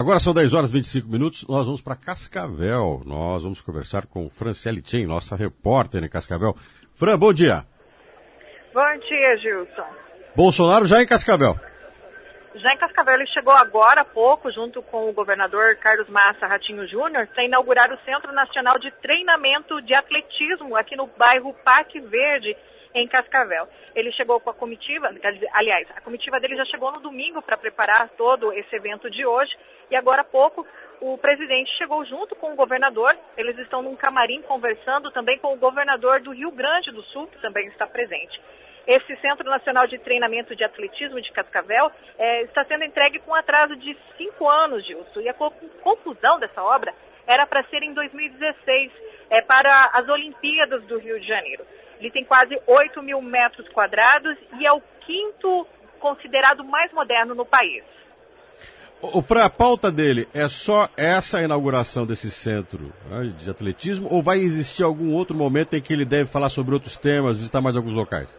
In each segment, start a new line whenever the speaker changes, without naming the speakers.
Agora são 10 horas e 25 minutos, nós vamos para Cascavel. Nós vamos conversar com Franciele Tchen, nossa repórter em Cascavel. Fran, bom dia.
Bom dia, Gilson.
Bolsonaro já em Cascavel.
Já em Cascavel, ele chegou agora há pouco, junto com o governador Carlos Massa Ratinho Júnior, para inaugurar o Centro Nacional de Treinamento de Atletismo aqui no bairro Parque Verde, em Cascavel. Ele chegou com a comitiva, aliás, a comitiva dele já chegou no domingo para preparar todo esse evento de hoje, e agora há pouco o presidente chegou junto com o governador. Eles estão num camarim conversando também com o governador do Rio Grande do Sul, que também está presente. Esse Centro Nacional de Treinamento de Atletismo de Cascavel está sendo entregue com atraso de 5 anos, Gilson, e a conclusão dessa obra era para ser em 2016, para as Olimpíadas do Rio de Janeiro. Ele tem quase 8 mil metros quadrados e é o quinto considerado mais moderno no país.
A pauta dele é só essa inauguração desse centro, né, de atletismo, ou vai existir algum outro momento em que ele deve falar sobre outros temas, visitar mais alguns locais?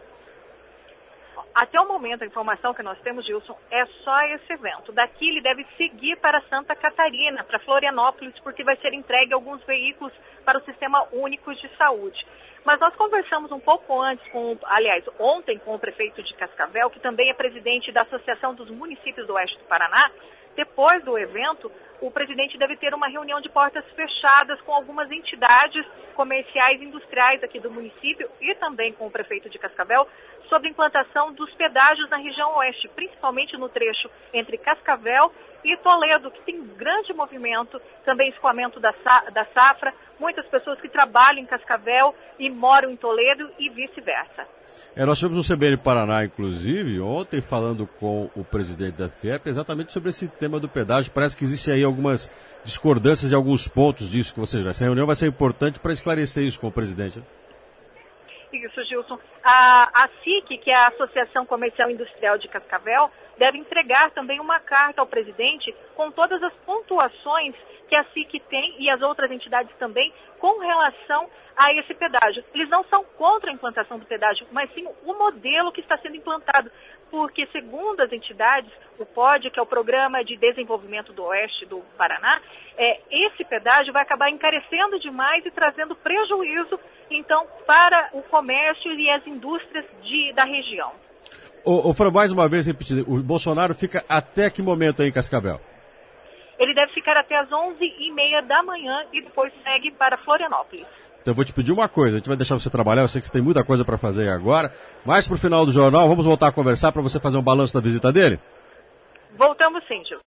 Até o momento, a informação que nós temos, Gilson, é só esse evento. Daqui ele deve seguir para Santa Catarina, para Florianópolis, porque vai ser entregue alguns veículos para o Sistema Único de Saúde. Mas nós conversamos um pouco antes, ontem com o prefeito de Cascavel, que também é presidente da Associação dos Municípios do Oeste do Paraná. Depois do evento, o presidente deve ter uma reunião de portas fechadas com algumas entidades comerciais e industriais aqui do município e também com o prefeito de Cascavel sobre a implantação dos pedágios na região oeste, principalmente no trecho entre Cascavel e Toledo, que tem grande movimento, também escoamento da safra, muitas pessoas que trabalham em Cascavel e moram em Toledo e vice-versa.
Nós tivemos no CBN Paraná, inclusive, ontem falando com o presidente da FIEP, exatamente sobre esse tema do pedágio. Parece que existem aí algumas discordâncias em alguns pontos disso, que você já. Essa reunião vai ser importante para esclarecer isso com o presidente.
Isso, Gilson. A SIC, que é a Associação Comercial e Industrial de Cascavel, deve entregar também uma carta ao presidente com todas as pontuações que a SIC tem e as outras entidades também com relação a esse pedágio. Eles não são contra a implantação do pedágio, mas sim o modelo que está sendo implantado, porque segundo as entidades, o POD, que é o Programa de Desenvolvimento do Oeste do Paraná, esse pedágio vai acabar encarecendo demais e trazendo prejuízo, então, para o comércio e as indústrias da região.
Fran, mais uma vez repetindo, o Bolsonaro fica até que momento aí em Cascavel?
Ele deve ficar até as 11h30 da manhã e depois segue para Florianópolis.
Então eu vou te pedir uma coisa, a gente vai deixar você trabalhar, eu sei que você tem muita coisa para fazer agora, mas para o final do jornal vamos voltar a conversar para você fazer um balanço da visita dele?
Voltamos sim, Gil.